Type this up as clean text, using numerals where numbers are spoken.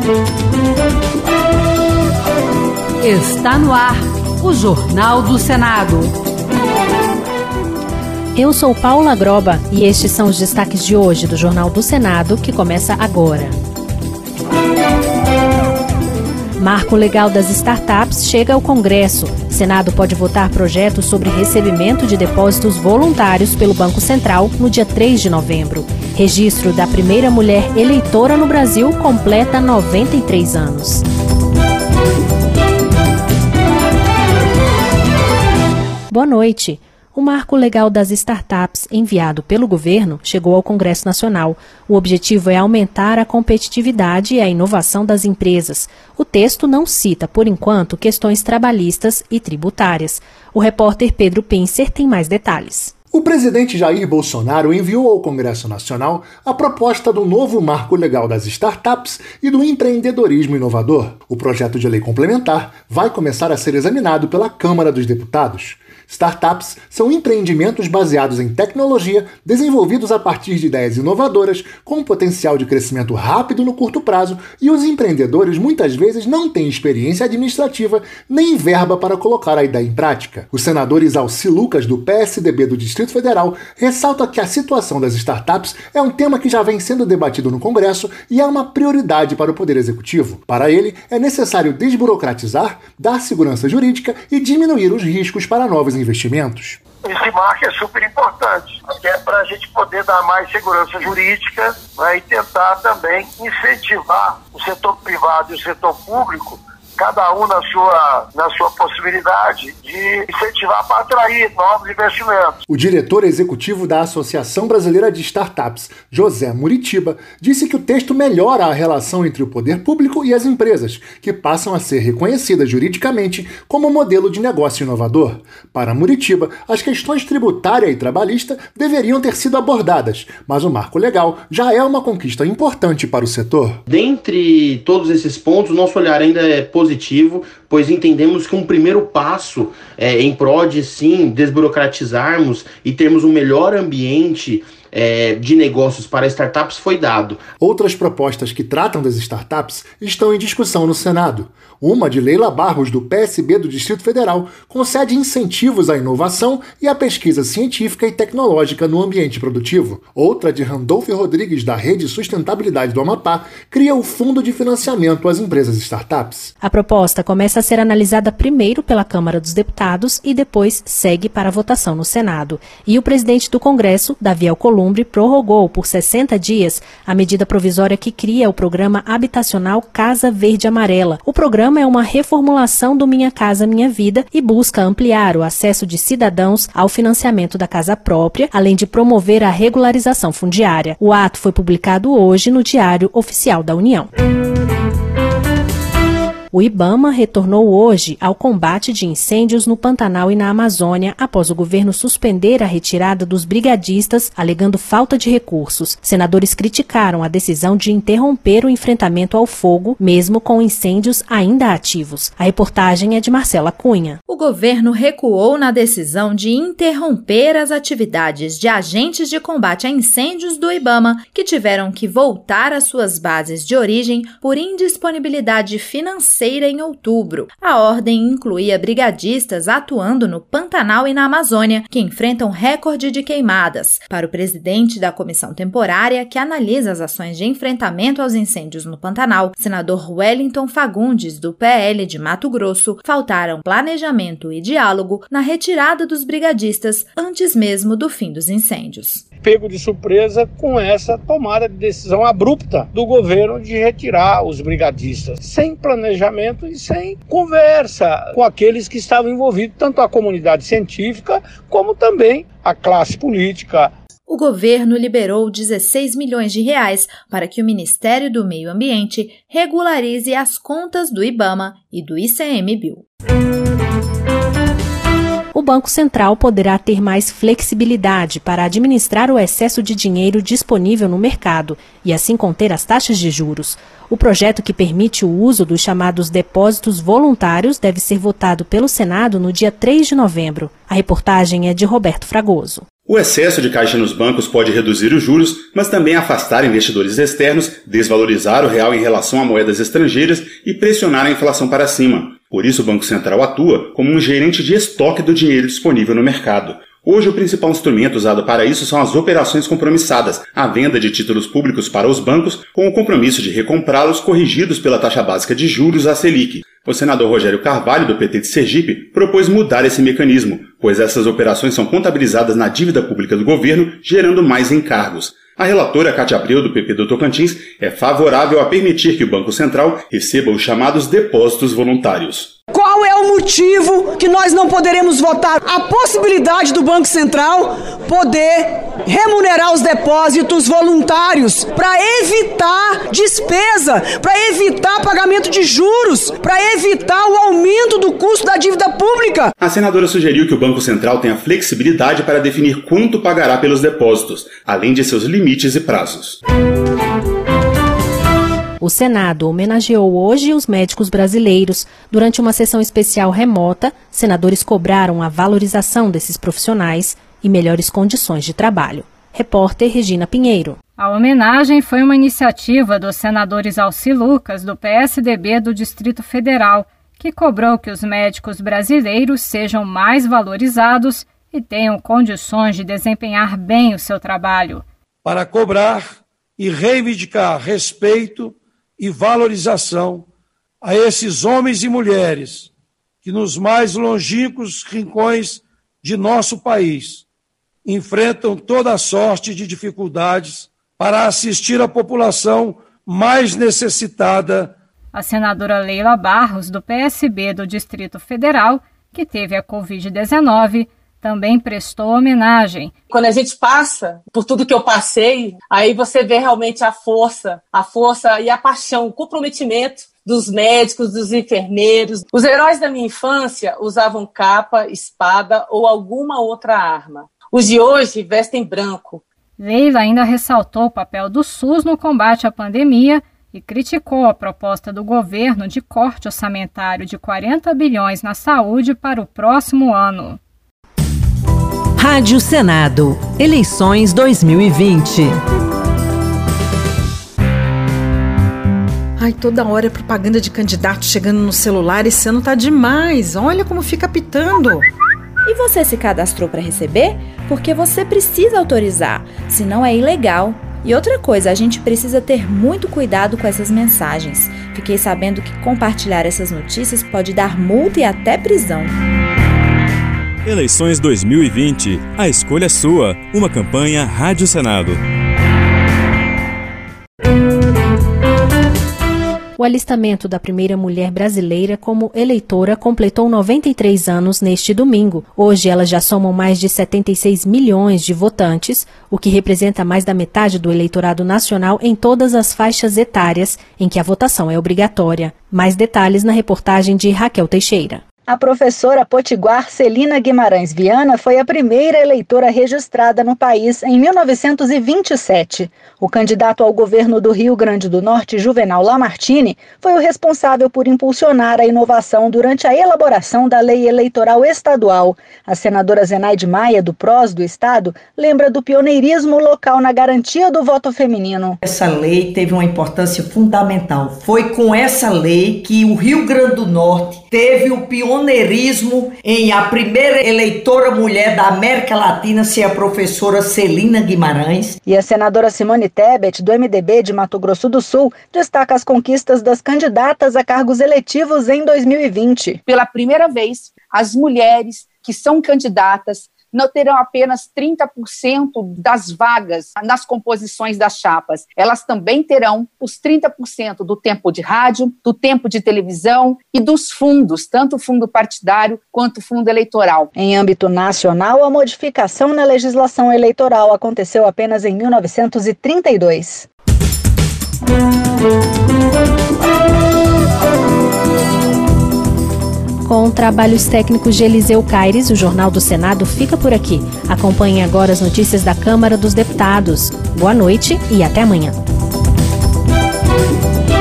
Está no ar o Jornal do Senado. Eu sou Paula Groba e estes são os destaques de hoje do Jornal do Senado, que começa agora. Marco legal das startups chega ao Congresso. Senado pode votar projetos sobre recebimento de depósitos voluntários pelo Banco Central no dia 3 de novembro. Registro da primeira mulher eleitora no Brasil completa 93 anos. Boa noite. O marco legal das startups, enviado pelo governo, chegou ao Congresso Nacional. O objetivo é aumentar a competitividade e a inovação das empresas. O texto não cita, por enquanto, questões trabalhistas e tributárias. O repórter Pedro Pincer tem mais detalhes. O presidente Jair Bolsonaro enviou ao Congresso Nacional a proposta do novo marco legal das startups e do empreendedorismo inovador. O projeto de lei complementar vai começar a ser examinado pela Câmara dos Deputados. Startups são empreendimentos baseados em tecnologia, desenvolvidos a partir de ideias inovadoras, com potencial de crescimento rápido no curto prazo, e os empreendedores muitas vezes não têm experiência administrativa nem verba para colocar a ideia em prática. O senador Isalci Lucas, do PSDB do Distrito Federal, ressalta que a situação das startups é um tema que já vem sendo debatido no Congresso e é uma prioridade para o Poder Executivo. Para ele, é necessário desburocratizar, dar segurança jurídica e diminuir os riscos para novos investimentos. Esse marco é super importante, até para a gente poder dar mais segurança jurídica, né, e tentar também incentivar o setor privado e o setor público, cada um na sua possibilidade de incentivar para atrair novos investimentos. O diretor executivo da Associação Brasileira de Startups, José Muritiba, disse que o texto melhora a relação entre o poder público e as empresas, que passam a ser reconhecidas juridicamente como modelo de negócio inovador. Para Muritiba, as questões tributária e trabalhista deveriam ter sido abordadas, mas o marco legal já é uma conquista importante para o setor. Dentre todos esses pontos, nosso olhar ainda é positivo, pois entendemos que um primeiro passo em prol de, sim, desburocratizarmos e termos um melhor ambiente de negócios para startups foi dado. Outras propostas que tratam das startups estão em discussão no Senado. Uma de Leila Barros, do PSB do Distrito Federal, concede incentivos à inovação e à pesquisa científica e tecnológica no ambiente produtivo. Outra, de Randolfo Rodrigues, da Rede Sustentabilidade do Amapá, cria o Fundo de Financiamento às Empresas Startups. A proposta começa a ser analisada primeiro pela Câmara dos Deputados e depois segue para a votação no Senado. E o presidente do Congresso, Davi Alcolumbre, prorrogou por 60 dias a medida provisória que cria o programa habitacional Casa Verde Amarela. O programa é uma reformulação do Minha Casa Minha Vida e busca ampliar o acesso de cidadãos ao financiamento da casa própria, além de promover a regularização fundiária. O ato foi publicado hoje no Diário Oficial da União. O IBAMA retornou hoje ao combate de incêndios no Pantanal e na Amazônia após o governo suspender a retirada dos brigadistas, alegando falta de recursos. Senadores criticaram a decisão de interromper o enfrentamento ao fogo, mesmo com incêndios ainda ativos. A reportagem é de Marcela Cunha. O governo recuou na decisão de interromper as atividades de agentes de combate a incêndios do IBAMA, que tiveram que voltar às suas bases de origem por indisponibilidade financeira em outubro. A ordem incluía brigadistas atuando no Pantanal e na Amazônia, que enfrentam recorde de queimadas. Para o presidente da comissão temporária, que analisa as ações de enfrentamento aos incêndios no Pantanal, senador Wellington Fagundes, do PL de Mato Grosso, faltaram planejamento e diálogo na retirada dos brigadistas antes mesmo do fim dos incêndios. Pego de surpresa com essa tomada de decisão abrupta do governo de retirar os brigadistas, sem planejamento e sem conversa com aqueles que estavam envolvidos, tanto a comunidade científica como também a classe política. O governo liberou 16 milhões de reais para que o Ministério do Meio Ambiente regularize as contas do IBAMA e do ICMBio. O Banco Central poderá ter mais flexibilidade para administrar o excesso de dinheiro disponível no mercado e assim conter as taxas de juros. O projeto que permite o uso dos chamados depósitos voluntários deve ser votado pelo Senado no dia 3 de novembro. A reportagem é de Roberto Fragoso. O excesso de caixa nos bancos pode reduzir os juros, mas também afastar investidores externos, desvalorizar o real em relação a moedas estrangeiras e pressionar a inflação para cima. Por isso, o Banco Central atua como um gerente de estoque do dinheiro disponível no mercado. Hoje, o principal instrumento usado para isso são as operações compromissadas, a venda de títulos públicos para os bancos, com o compromisso de recomprá-los corrigidos pela taxa básica de juros, a Selic. O senador Rogério Carvalho, do PT de Sergipe, propôs mudar esse mecanismo, pois essas operações são contabilizadas na dívida pública do governo, gerando mais encargos. A relatora Cátia Abreu, do PP do Tocantins, é favorável a permitir que o Banco Central receba os chamados depósitos voluntários. Qual é o motivo que nós não poderemos votar a possibilidade do Banco Central poder remunerar os depósitos voluntários para evitar despesa, para evitar pagamento de juros, para evitar o aumento do custo da dívida pública? A senadora sugeriu que o Banco Central tenha flexibilidade para definir quanto pagará pelos depósitos, além de seus limites e prazos. O Senado homenageou hoje os médicos brasileiros. Durante uma sessão especial remota, senadores cobraram a valorização desses profissionais e melhores condições de trabalho. Repórter Regina Pinheiro. A homenagem foi uma iniciativa dos senadores Alci Lucas, do PSDB do Distrito Federal, que cobrou que os médicos brasileiros sejam mais valorizados e tenham condições de desempenhar bem o seu trabalho. Para cobrar e reivindicar respeito e valorização a esses homens e mulheres que nos mais longínquos rincões de nosso país enfrentam toda a sorte de dificuldades para assistir a população mais necessitada. A senadora Leila Barros, do PSB do Distrito Federal, que teve a Covid-19, também prestou homenagem. Quando a gente passa por tudo que eu passei, aí você vê realmente a força e a paixão, o comprometimento dos médicos, dos enfermeiros. Os heróis da minha infância usavam capa, espada ou alguma outra arma. Os de hoje vestem branco. Leila ainda ressaltou o papel do SUS no combate à pandemia e criticou a proposta do governo de corte orçamentário de 40 bilhões na saúde para o próximo ano. Rádio Senado. Eleições 2020. Ai, toda hora é propaganda de candidato chegando no celular. Esse ano tá demais. Olha como fica apitando. E você se cadastrou para receber? Porque você precisa autorizar, senão é ilegal. E outra coisa, a gente precisa ter muito cuidado com essas mensagens. Fiquei sabendo que compartilhar essas notícias pode dar multa e até prisão. Eleições 2020. A escolha é sua. Uma campanha Rádio Senado. O alistamento da primeira mulher brasileira como eleitora completou 93 anos neste domingo. Hoje elas já somam mais de 76 milhões de votantes, o que representa mais da metade do eleitorado nacional em todas as faixas etárias em que a votação é obrigatória. Mais detalhes na reportagem de Raquel Teixeira. A professora potiguar Celina Guimarães Viana foi a primeira eleitora registrada no país em 1927. O candidato ao governo do Rio Grande do Norte, Juvenal Lamartine, foi o responsável por impulsionar a inovação durante a elaboração da lei eleitoral estadual. A senadora Zenaide Maia, do PROS do estado, lembra do pioneirismo local na garantia do voto feminino. Essa lei teve uma importância fundamental. Foi com essa lei que o Rio Grande do Norte teve o pioneirismo em a primeira eleitora mulher da América Latina ser a professora Celina Guimarães. E a senadora Simone Tebet, do MDB de Mato Grosso do Sul, destaca as conquistas das candidatas a cargos eletivos em 2020. Pela primeira vez, as mulheres que são candidatas não terão apenas 30% das vagas nas composições das chapas. Elas também terão os 30% do tempo de rádio, do tempo de televisão e dos fundos, tanto o fundo partidário quanto o fundo eleitoral. Em âmbito nacional, a modificação na legislação eleitoral aconteceu apenas em 1932. Com trabalhos técnicos de Eliseu Caires, o Jornal do Senado fica por aqui. Acompanhe agora as notícias da Câmara dos Deputados. Boa noite e até amanhã.